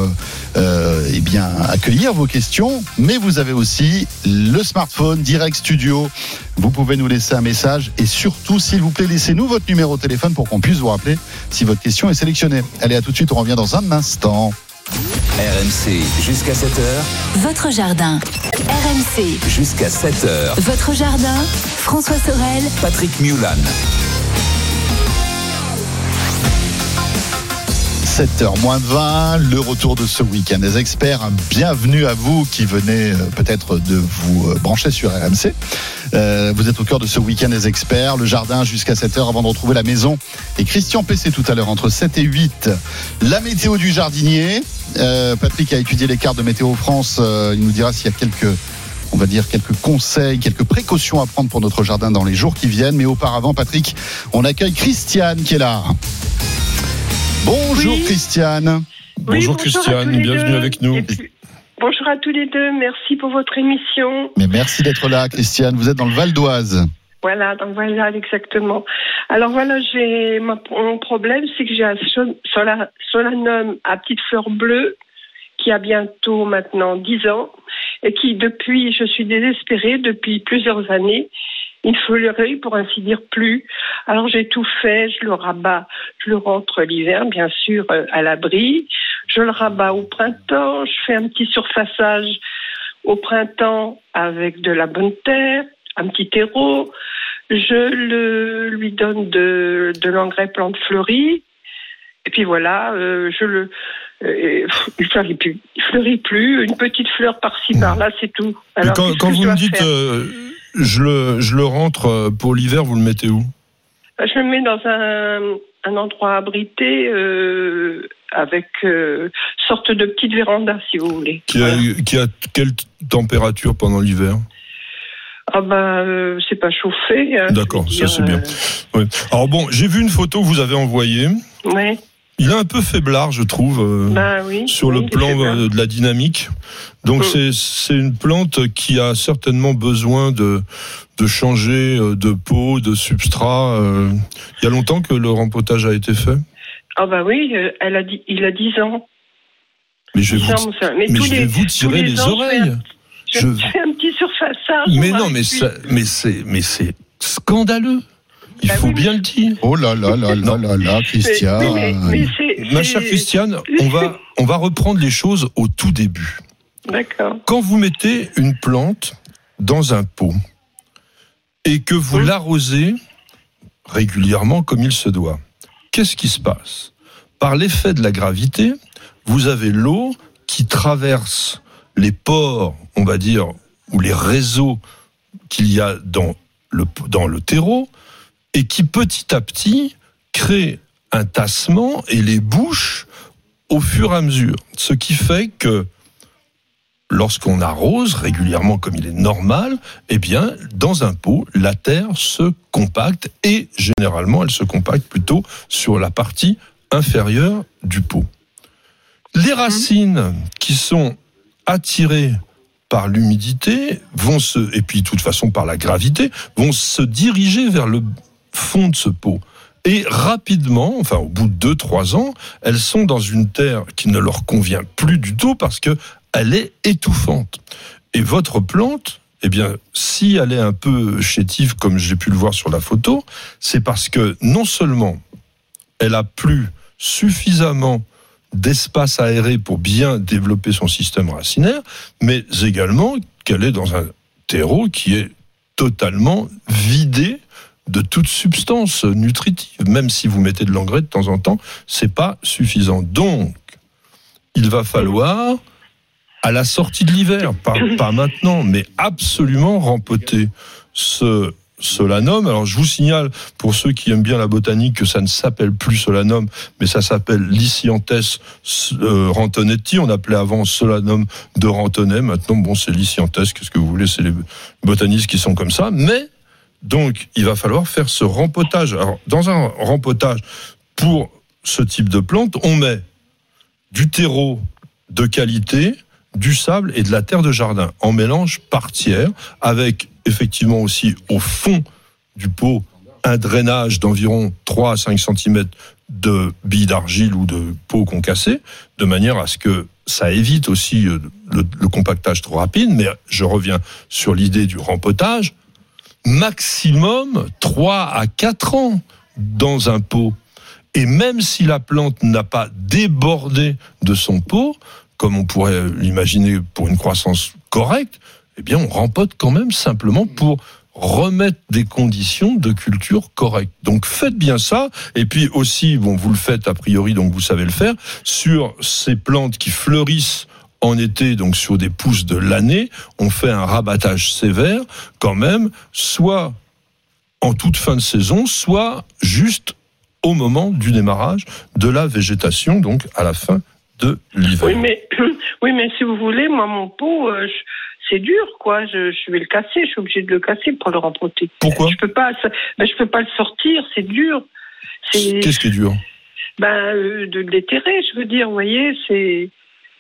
accueillir vos questions. Mais vous avez aussi le smartphone Direct Studio. Vous pouvez nous laisser un message. Et surtout, s'il vous plaît, laissez-nous votre numéro de téléphone pour qu'on puisse vous rappeler si votre question est sélectionnée. Allez, à tout de suite, on revient dans un instant. RMC jusqu'à 7h. Votre jardin. RMC. Jusqu'à 7h. Votre jardin. François Sorel. Patrick Mulan. 7h-20, le retour de ce week-end des experts. Bienvenue à vous qui venez peut-être de vous brancher sur RMC. Vous êtes au cœur de ce week-end des experts. Le jardin jusqu'à 7h avant de retrouver la maison. Et Christian Pessé tout à l'heure entre 7 et 8. La météo du jardinier. Patrick a étudié les cartes de Météo France. Il nous dira s'il y a quelques conseils, quelques précautions à prendre pour notre jardin dans les jours qui viennent. Mais auparavant, Patrick, on accueille Christiane qui est là. Bonjour Christiane. Bonjour Christiane, bienvenue avec nous. Bonjour à tous les deux, merci pour votre émission. Mais merci d'être là Christiane, vous êtes dans le Val d'Oise. Voilà, dans le Val d'Oise exactement. Alors voilà, mon problème, c'est que j'ai un solanum à petites fleurs bleues qui a bientôt maintenant 10 ans et qui je suis désespérée depuis plusieurs années. Il ne fleurit pour ainsi dire plus. Alors j'ai tout fait, je le rabats, je le rentre l'hiver bien sûr à l'abri. Je le rabats au printemps, je fais un petit surfaçage au printemps avec de la bonne terre, un petit terreau. Je lui donne de l'engrais plante fleurie. Et puis voilà, il fleurit plus. Une petite fleur par-ci par-là, c'est tout. Alors, quand vous me dites je le rentre pour l'hiver, vous le mettez où ? Je le mets dans un endroit abrité avec sorte de petite véranda, si vous voulez. Qui a quelle température pendant l'hiver ? C'est pas chauffé. D'accord, ça c'est bien. Ouais. Alors bon, j'ai vu une photo que vous avez envoyée. Ouais. Il est un peu faiblard, je trouve, sur le plan de la dynamique. Donc c'est une plante qui a certainement besoin de changer de pot, de substrat. Il y a longtemps que le rempotage a été fait ? Oui, il a 10 ans. Mais je vais vous tirer les oreilles. Je fais un petit surfaçage. Mais non, mais c'est scandaleux. Il faut bien le dire. Oh là là là là là là, Christiane. Ma chère Christiane, on va reprendre les choses au tout début. D'accord. Quand vous mettez une plante dans un pot et que vous l'arrosez régulièrement comme il se doit, qu'est-ce qui se passe ? Par l'effet de la gravité, vous avez l'eau qui traverse les pores, on va dire, ou les réseaux qu'il y a dans le terreau, et qui petit à petit crée un tassement et les bouche au fur et à mesure. Ce qui fait que lorsqu'on arrose régulièrement comme il est normal, eh bien, dans un pot, la terre se compacte et généralement elle se compacte plutôt sur la partie inférieure du pot. Les racines qui sont attirées par l'humidité et puis de toute façon par la gravité, vont se diriger vers le fond de ce pot. Et rapidement, au bout de 2-3 ans, elles sont dans une terre qui ne leur convient plus du tout parce qu'elle est étouffante. Et votre plante, si elle est un peu chétive, comme j'ai pu le voir sur la photo, c'est parce que non seulement elle a plus suffisamment d'espace aéré pour bien développer son système racinaire, mais également qu'elle est dans un terreau qui est totalement vidé de toute substance nutritive. Même si vous mettez de l'engrais de temps en temps, c'est pas suffisant. Donc, il va falloir, à la sortie de l'hiver, pas maintenant, mais absolument rempoter ce solanum. Alors, je vous signale, pour ceux qui aiment bien la botanique, que ça ne s'appelle plus solanum, mais ça s'appelle Lycianthus rantonetti. On appelait avant solanum de Rantonnet. Maintenant, c'est Lycianthus. Qu'est-ce que vous voulez ? C'est les botanistes qui sont comme ça. Mais donc, il va falloir faire ce rempotage. Alors, dans un rempotage, pour ce type de plante, on met du terreau de qualité, du sable et de la terre de jardin en mélange par tiers, avec effectivement aussi au fond du pot un drainage d'environ 3 à 5 cm de billes d'argile ou de peau concassée, de manière à ce que ça évite aussi le compactage trop rapide. Mais je reviens sur l'idée du rempotage. Maximum 3 à 4 ans dans un pot. Et même si la plante n'a pas débordé de son pot, comme on pourrait l'imaginer pour une croissance correcte, eh bien, on rempote quand même simplement pour remettre des conditions de culture correctes. Donc, faites bien ça. Et puis aussi, bon, vous le faites a priori, donc vous savez le faire, sur ces plantes qui fleurissent en été, donc sur des pousses de l'année, on fait un rabattage sévère quand même, soit en toute fin de saison, soit juste au moment du démarrage de la végétation, donc à la fin de l'hiver. Oui, mais si vous voulez, moi, mon pot, c'est dur, quoi. Je vais le casser, je suis obligée de le casser pour le rempoter. Pourquoi ? Je peux pas le sortir, c'est dur. Qu'est-ce qui est dur ? De le déterrer, je veux dire, vous voyez, c'est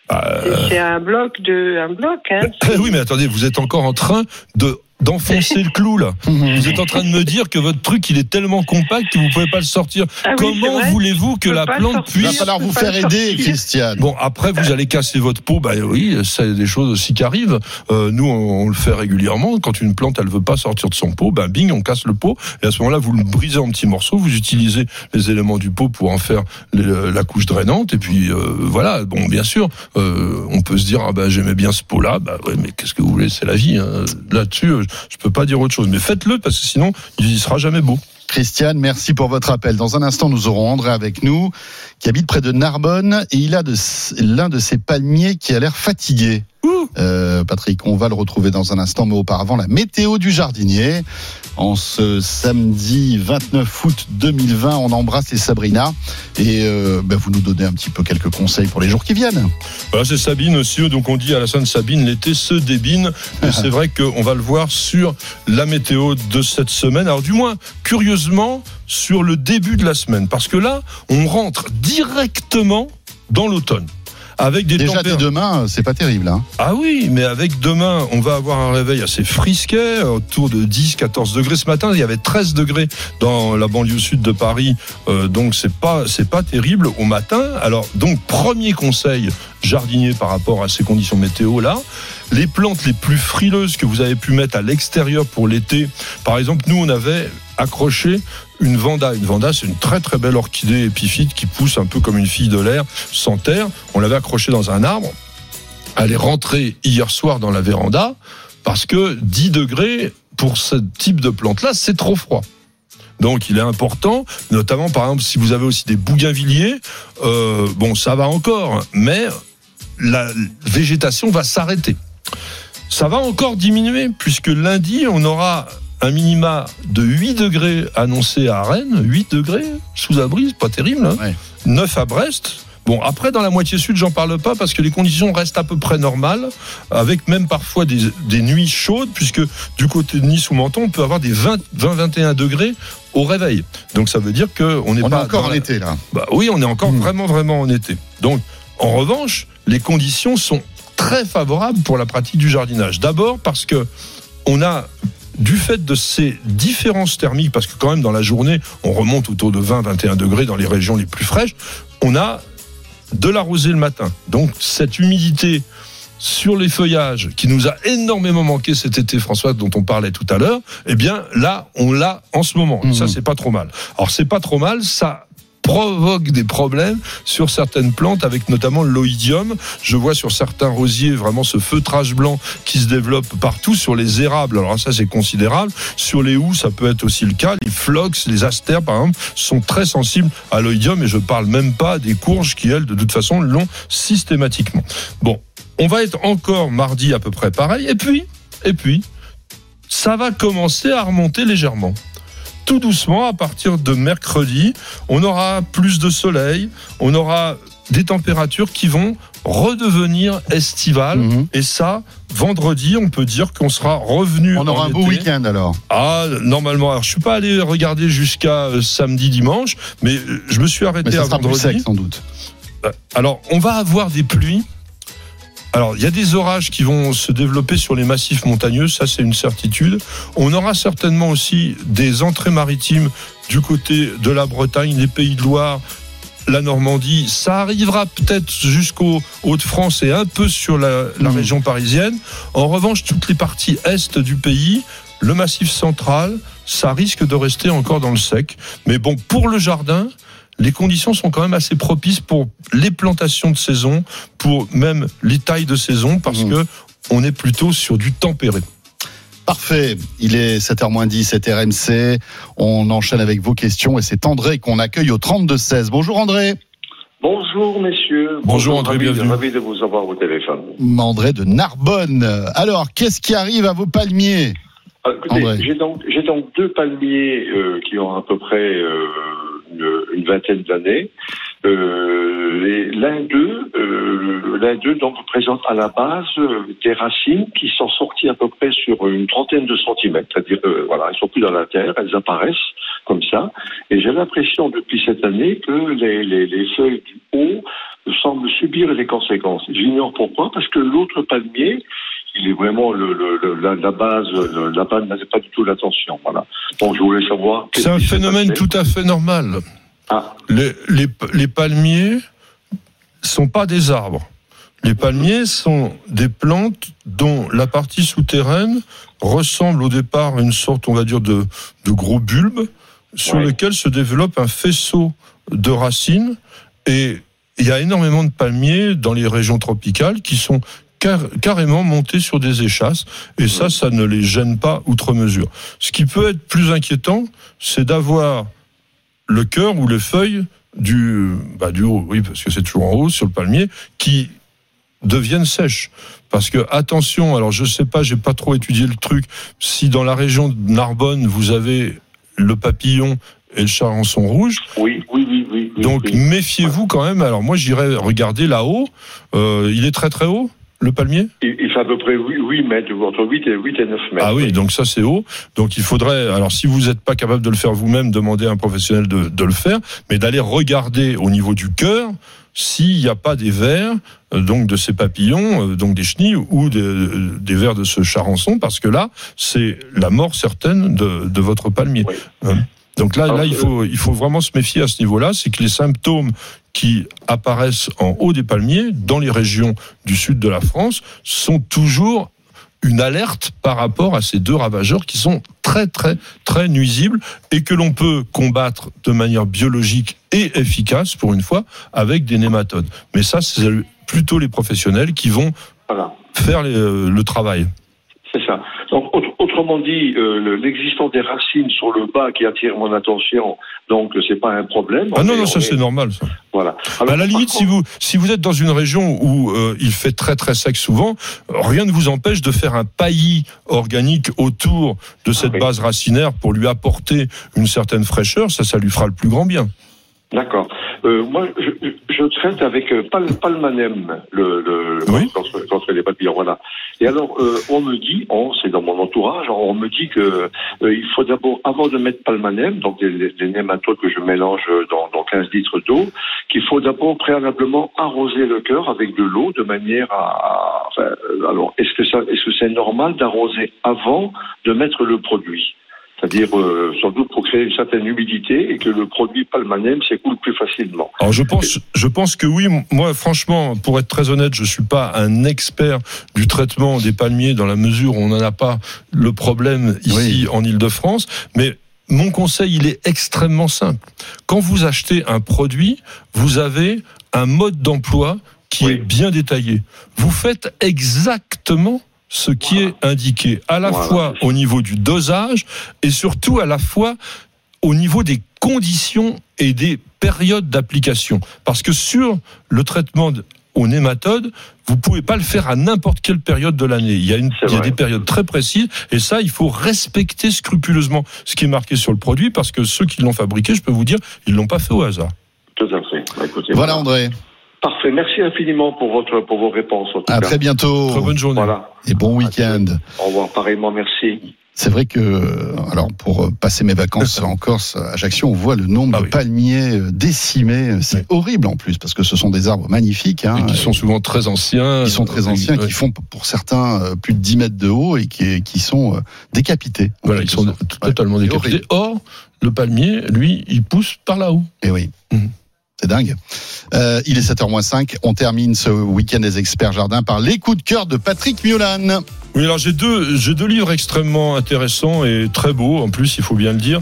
un bloc, hein. Oui, mais attendez, vous êtes encore en train d'enfoncer le clou, là. Vous êtes en train de me dire que votre truc, il est tellement compact que vous pouvez pas le sortir. Comment voulez-vous que la plante puisse... Il va falloir vous faire aider, Christiane. Bon, après, vous allez casser votre pot. Oui, c'est des choses aussi qui arrivent. Nous, on le fait régulièrement. Quand une plante, elle veut pas sortir de son pot, bing, on casse le pot. Et à ce moment-là, vous le brisez en petits morceaux. Vous utilisez les éléments du pot pour en faire la couche drainante. Et puis, voilà. Bon, bien sûr, on peut se dire, j'aimais bien ce pot-là. Ouais, mais qu'est-ce que vous voulez? C'est la vie, hein. Là-dessus, je peux pas dire autre chose, mais faites-le parce que sinon il sera jamais beau. Christiane, merci pour votre appel. Dans un instant, nous aurons André avec nous, qui habite près de Narbonne, et il a l'un de ses palmiers qui a l'air fatigué. Patrick, on va le retrouver dans un instant, mais auparavant, la météo du jardinier. En ce samedi 29 août 2020, on embrasse les Sabrina, et vous nous donnez un petit peu quelques conseils pour les jours qui viennent. Voilà, c'est Sabine aussi, donc on dit à la Sainte-Sabine, l'été se débine, et c'est vrai qu'on va le voir sur la météo de cette semaine, alors du moins, curieusement, sur le début de la semaine, parce que là, on rentre directement dans l'automne. Avec des Déjà dès demain, c'est pas terrible, hein. Ah oui, mais avec demain, on va avoir un réveil assez frisquet, autour de 10-14 degrés. Ce matin, il y avait 13 degrés dans la banlieue sud de Paris, donc c'est pas terrible au matin. Alors, donc, premier conseil jardinier par rapport à ces conditions météo là, les plantes les plus frileuses que vous avez pu mettre à l'extérieur pour l'été, par exemple, nous on avait accroché une vanda. Une vanda, c'est une très très belle orchidée épiphyte qui pousse un peu comme une fille de l'air, sans terre. On l'avait accrochée dans un arbre. Elle est rentrée hier soir dans la véranda parce que 10 degrés pour ce type de plante-là, c'est trop froid. Donc il est important, notamment par exemple si vous avez aussi des bougainvilliers, ça va encore, mais la végétation va s'arrêter. Ça va encore diminuer, puisque lundi, on aura un minima de 8 degrés annoncé à Rennes, 8 degrés sous abri, c'est pas terrible, hein. Ouais. 9 à Brest. Bon, après, dans la moitié sud, j'en parle pas parce que les conditions restent à peu près normales, avec même parfois des nuits chaudes, puisque du côté de Nice ou Menton, on peut avoir des 20-21 degrés au réveil. Donc ça veut dire qu'on n'est pas encore en été, là. Oui, on est encore vraiment en été. Donc, en revanche, les conditions sont très favorables pour la pratique du jardinage. D'abord parce que on a, du fait de ces différences thermiques, parce que quand même dans la journée, on remonte autour de 20-21 degrés dans les régions les plus fraîches, on a de la rosée le matin. Donc cette humidité sur les feuillages qui nous a énormément manqué cet été, François, dont on parlait tout à l'heure, eh bien là, on l'a en ce moment. Ça, c'est pas trop mal. Alors c'est pas trop mal, ça provoque des problèmes sur certaines plantes, avec notamment l'oïdium. Je vois sur certains rosiers vraiment ce feutrage blanc qui se développe partout. Sur les érables, alors ça c'est considérable. Sur les houx, ça peut être aussi le cas. Les phlox, les astères par exemple, sont très sensibles à l'oïdium, et je parle même pas des courges qui, elles, de toute façon, l'ont systématiquement. Bon, on va être encore mardi à peu près pareil, et puis ça va commencer à remonter légèrement. Tout doucement, à partir de mercredi, on aura plus de soleil, on aura des températures qui vont redevenir estivales. Et ça, vendredi, on peut dire qu'on sera revenu. On aura un beau week-end alors. Normalement. Alors, je suis pas allé regarder jusqu'à samedi, dimanche, mais je me suis arrêté à vendredi. Plus sec, sans doute. Alors, on va avoir des pluies. Alors, il y a des orages qui vont se développer sur les massifs montagneux, ça c'est une certitude. On aura certainement aussi des entrées maritimes du côté de la Bretagne, les Pays de Loire, la Normandie. Ça arrivera peut-être jusqu'aux Hauts-de-France et un peu sur la région parisienne. En revanche, toutes les parties est du pays, le massif central, ça risque de rester encore dans le sec. Mais bon, pour le jardin, les conditions sont quand même assez propices pour les plantations de saison, pour même les tailles de saison, parce que on est plutôt sur du tempéré. Parfait, il est 7h-10, c'est RMC. On enchaîne avec vos questions et c'est André qu'on accueille au 32-16. Bonjour André. Bonjour messieurs. Bonjour André, bienvenue. Ravi de vous avoir au téléphone. André de Narbonne. Alors, qu'est-ce qui arrive à vos palmiers ? Écoutez, j'ai donc 2 palmiers qui ont à peu près une vingtaine d'années. L'un d'eux donc présente à la base des racines qui sont sorties à peu près sur une trentaine de centimètres. C'est-à-dire, voilà, elles sont plus dans la terre, elles apparaissent comme ça. Et j'ai l'impression depuis cette année que les feuilles du haut semblent subir les conséquences. J'ignore pourquoi, parce que l'autre palmier, il est vraiment la base n'a pas du tout l'attention. Voilà. Donc je voulais savoir. C'est un phénomène tout à fait normal. Ah. Les palmiers sont pas des arbres. Les palmiers sont des plantes dont la partie souterraine ressemble au départ à une sorte, on va dire, de gros bulbe sur lequel se développe un faisceau de racines. Et il y a énormément de palmiers dans les régions tropicales qui sont carrément montés sur des échasses, et ça ne les gêne pas outre mesure. Ce qui peut être plus inquiétant, c'est d'avoir le cœur ou les feuilles du haut, oui, parce que c'est toujours en haut sur le palmier, qui deviennent sèches. Parce que, attention, alors je sais pas, j'ai pas trop étudié le truc, si dans la région de Narbonne, vous avez le papillon et le charançon rouge. Oui. Donc, méfiez-vous quand même. Alors, moi, j'irai regarder là-haut. Il est très très haut, le palmier ? Il fait à peu près 8 mètres, entre 8 et 9 mètres. Ah oui, donc ça c'est haut. Donc il faudrait, alors si vous n'êtes pas capable de le faire vous-même, demander à un professionnel de le faire, mais d'aller regarder au niveau du cœur s'il n'y a pas des vers, donc de ces papillons, donc des chenilles, ou des vers de ce charançon, parce que là, c'est la mort certaine de votre palmier. Oui. Donc là, il faut vraiment se méfier à ce niveau-là, c'est que les symptômes qui apparaissent en haut des palmiers, dans les régions du sud de la France, sont toujours une alerte par rapport à ces 2 ravageurs qui sont très, très, très nuisibles et que l'on peut combattre de manière biologique et efficace, pour une fois, avec des nématodes. Mais ça, c'est plutôt les professionnels qui vont faire le travail. C'est ça. Donc, autrement dit, l'existence des racines sur le bas qui attire mon attention, donc c'est pas un problème. Non, c'est normal, ça. Voilà. Alors, à la limite, si vous êtes dans une région où il fait très très sec souvent, rien ne vous empêche de faire un paillis organique autour de cette base racinaire pour lui apporter une certaine fraîcheur. Ça lui fera le plus grand bien. D'accord. Moi, je traite avec Palmanem contre les papillons. Voilà. Et alors, on me dit, c'est dans mon entourage, on me dit que il faut d'abord, avant de mettre Palmanem, donc les nématodes que je mélange dans 15 litres d'eau, qu'il faut d'abord préalablement arroser le cœur avec de l'eau de manière à. Alors, est-ce que c'est normal d'arroser avant de mettre le produit? C'est-à-dire, sans doute pour créer une certaine humidité et que le produit Palmanem s'écoule plus facilement. Alors je pense que oui. Moi, franchement, pour être très honnête, je suis pas un expert du traitement des palmiers dans la mesure où on n'en a pas le problème ici en Île-de-France. Mais mon conseil, il est extrêmement simple. Quand vous achetez un produit, vous avez un mode d'emploi qui est bien détaillé. Vous faites exactement ce qui est indiqué, à la fois au niveau du dosage et surtout à la fois au niveau des conditions et des périodes d'application. Parce que sur le traitement aux nématodes, vous pouvez pas le faire à n'importe quelle période de l'année. Il y a des périodes très précises, et ça, il faut respecter scrupuleusement ce qui est marqué sur le produit, parce que ceux qui l'ont fabriqué, je peux vous dire, ils l'ont pas fait au hasard. Tout à fait. Écoutez, voilà André. Parfait, merci infiniment pour vos réponses. À très bientôt. Très bonne journée. Voilà. Et bon week-end. Au revoir, pareillement, merci. C'est vrai que, alors pour passer mes vacances en Corse, à Ajaccio, on voit le nombre de palmiers décimés. C'est horrible en plus, parce que ce sont des arbres magnifiques. Et qui sont souvent très anciens. Qui sont très anciens, qui font pour certains plus de 10 mètres de haut et qui sont décapités. Voilà, ils sont totalement décapités. Or, le palmier, lui, il pousse par là-haut. Et oui. C'est dingue. Il est 7h-5. On termine ce week-end des experts jardins par les coups de cœur de Patrick Miolan. Oui, alors j'ai deux livres extrêmement intéressants et très beaux, en plus, il faut bien le dire.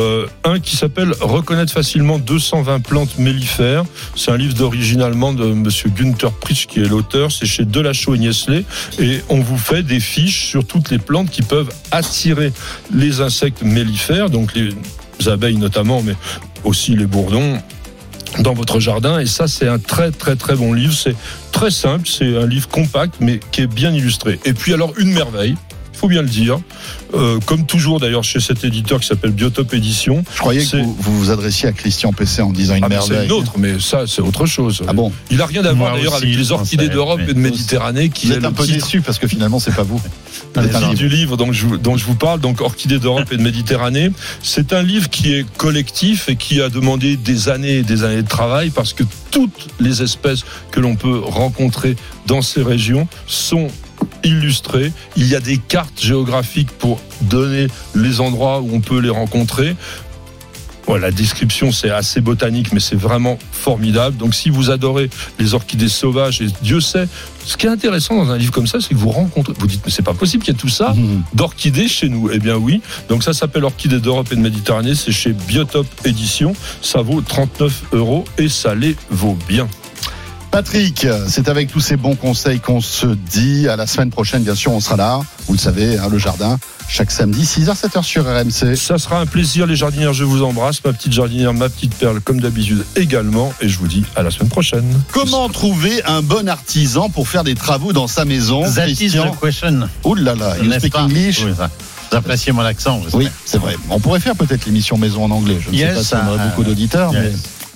Un qui s'appelle « Reconnaître facilement 220 plantes mellifères ». C'est un livre d'origine allemande de monsieur Günther Pritsch qui est l'auteur. C'est chez Delachaux et Niestlé. Et on vous fait des fiches sur toutes les plantes qui peuvent attirer les insectes mellifères, donc les abeilles notamment, mais aussi les bourdons, dans votre jardin. Et ça, c'est un très très très bon livre. C'est très simple, c'est un livre compact mais qui est bien illustré. Et puis alors une merveille, il faut bien le dire, comme toujours d'ailleurs chez cet éditeur qui s'appelle Biotope Édition. Je croyais que vous vous adressiez à Christian Pesset en disant une merveille. C'est une autre, mais ça c'est autre chose. Ah bon? Il n'a rien à voir d'ailleurs avec les orchidées d'Europe et de Méditerranée. Vous êtes un peu déçu parce que finalement c'est pas vous. Le titre du livre dont je vous parle, donc Orchidées d'Europe et de Méditerranée, c'est un livre qui est collectif et qui a demandé des années et des années de travail parce que toutes les espèces que l'on peut rencontrer dans ces régions sont illustrées. Il y a des cartes géographiques pour donner les endroits où on peut les rencontrer. Voilà, la description c'est assez botanique mais c'est vraiment formidable. Donc si vous adorez les orchidées sauvages, et Dieu sait, ce qui est intéressant dans un livre comme ça, c'est que vous rencontrez, vous dites mais c'est pas possible qu'il y ait tout ça d'orchidées chez nous. Eh bien oui, donc ça s'appelle Orchidées d'Europe et de Méditerranée, c'est chez Biotope Édition, ça vaut 39 € et ça les vaut bien. Patrick, c'est avec tous ces bons conseils qu'on se dit. À la semaine prochaine, bien sûr, on sera là. Vous le savez, le jardin, chaque samedi, 6h, 7h sur RMC. Ça sera un plaisir, les jardinières. Je vous embrasse. Ma petite jardinière, ma petite perle, comme d'habitude également. Et je vous dis à la semaine prochaine. Comment trouver un bon artisan pour faire des travaux dans sa maison? That is the question. Ouh là là, you speak English? Oui, vous appréciez mon accent. Oui, c'est vrai. On pourrait faire peut-être l'émission maison en anglais. Je ne sais pas si on aurait beaucoup d'auditeurs, mais...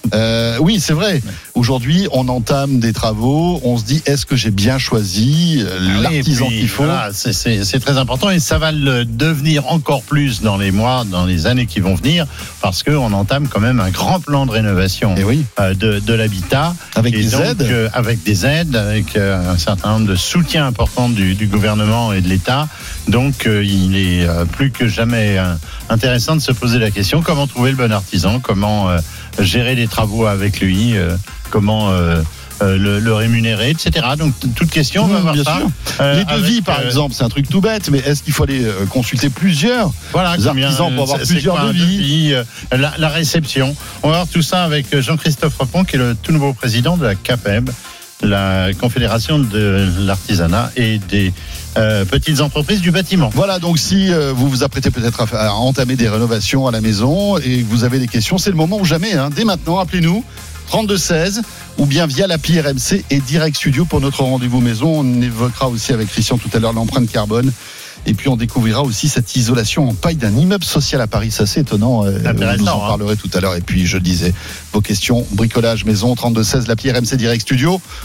oui, c'est vrai. Aujourd'hui, on entame des travaux. On se dit, est-ce que j'ai bien choisi l'artisan qu'il faut? Voilà, c'est très important et ça va le devenir encore plus dans les mois, dans les années qui vont venir, parce qu'on entame quand même un grand plan de rénovation de l'habitat. Avec des aides. Avec des aides, avec un certain nombre de soutiens importants du gouvernement et de l'État. Donc, il est plus que jamais intéressant de se poser la question, comment trouver le bon artisan, comment gérer les travaux avec lui, comment le rémunérer, etc. Donc toute question, on va voir ça. Les devis, par exemple, c'est un truc tout bête, mais est-ce qu'il faut aller consulter plusieurs artisans pour avoir plusieurs devis, la réception. On va voir tout ça avec Jean-Christophe Repon, qui est le tout nouveau président de la CAPEB, la Confédération de l'artisanat et des petites entreprises du bâtiment. Voilà, donc si vous vous apprêtez peut-être à entamer des rénovations à la maison et que vous avez des questions, c'est le moment ou jamais. Dès maintenant, appelez-nous 3216 ou bien via l'appli RMC et Direct Studio pour notre rendez-vous maison. On évoquera aussi avec Christian tout à l'heure l'empreinte carbone. Et puis on découvrira aussi cette isolation en paille d'un immeuble social à Paris. C'est assez étonnant. Vous en parlerez tout à l'heure. Et puis je disais, vos questions, bricolage, maison, 3216, l'appli RMC Direct Studio.